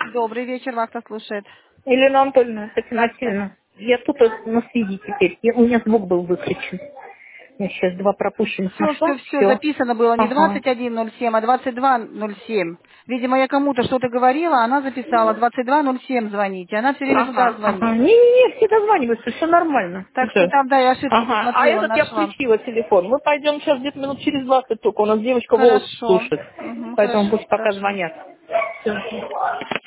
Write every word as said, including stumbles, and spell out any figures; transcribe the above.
Добрый вечер, вахта слушает. Елена Анатольевна, Татьяна Здравствуйте. Васильевна, я тут на связи теперь. Я- у меня звук был выключен. Я сейчас два пропущенных Все, нашла. все, все, Все. записано было не Ага. двадцать один ноль семь, а двадцать два ноль семь. Видимо, я кому-то что-то говорила, она записала двадцать два ноль семь звоните. Она все время туда Ага, звонит. ага. Не-не-не, все дозваниваются, все нормально. Так что Уже. там, да, я ошибку Ага. А посмотрела, этот я нашла. включила телефон. Мы пойдем сейчас где-то минут через двадцать только. У нас девочка волосы Хорошо. сушит. Угу, Поэтому хорошо, пусть пока хорошо. звонят. Всё.